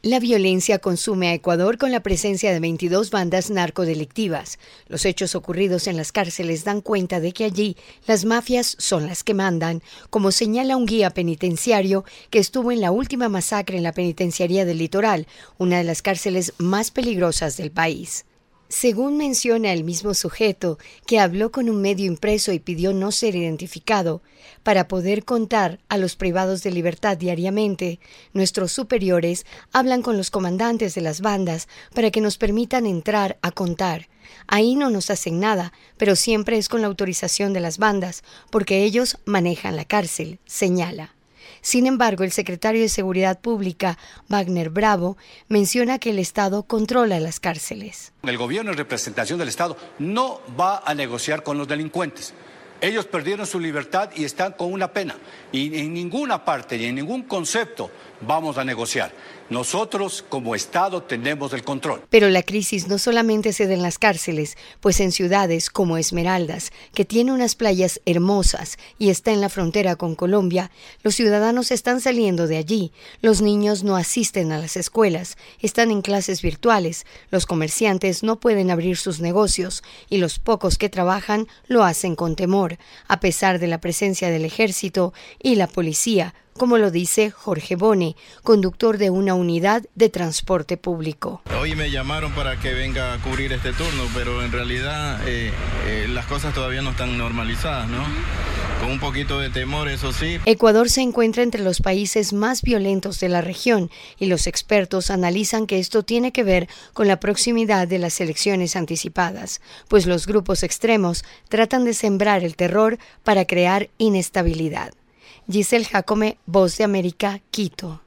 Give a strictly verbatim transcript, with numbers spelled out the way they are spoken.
La violencia consume a Ecuador con la presencia de veintidós bandas narcodelictivas. Los hechos ocurridos en las cárceles dan cuenta de que allí las mafias son las que mandan, como señala un guía penitenciario que estuvo en la última masacre en la penitenciaría del Litoral, una de las cárceles más peligrosas del país. Según menciona el mismo sujeto, que habló con un medio impreso y pidió no ser identificado, para poder contar a los privados de libertad diariamente, nuestros superiores hablan con los comandantes de las bandas para que nos permitan entrar a contar. Ahí no nos hacen nada, pero siempre es con la autorización de las bandas, porque ellos manejan la cárcel, señala. Sin embargo, el secretario de Seguridad Pública, Wagner Bravo, menciona que el Estado controla las cárceles. El gobierno en representación del Estado no va a negociar con los delincuentes. Ellos perdieron su libertad y están con una pena. Y en ninguna parte y en ningún concepto vamos a negociar. Nosotros, como Estado, tenemos el control. Pero la crisis no solamente se da en las cárceles, pues en ciudades como Esmeraldas, que tiene unas playas hermosas y está en la frontera con Colombia, los ciudadanos están saliendo de allí. Los niños no asisten a las escuelas, están en clases virtuales, los comerciantes no pueden abrir sus negocios y los pocos que trabajan lo hacen con temor, a pesar de la presencia del ejército y la policía, como lo dice Jorge Bone, conductor de una unidad de transporte público. Hoy me llamaron para que venga a cubrir este turno, pero en realidad eh, eh, las cosas todavía no están normalizadas, ¿no? Con un poquito de temor, eso sí. Ecuador se encuentra entre los países más violentos de la región y los expertos analizan que esto tiene que ver con la proximidad de las elecciones anticipadas, pues los grupos extremos tratan de sembrar el terror para crear inestabilidad. Giselle Jacome, Voz de América, Quito.